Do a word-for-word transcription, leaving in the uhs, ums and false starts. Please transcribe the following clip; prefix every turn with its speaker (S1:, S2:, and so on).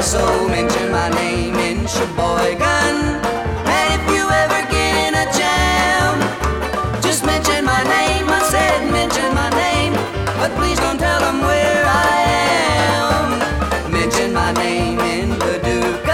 S1: So mention my name in Sheboygan. And if you ever get in a jam, just mention my name. I said mention my name, but please don't tell them where I am. Mention my name in Paducah.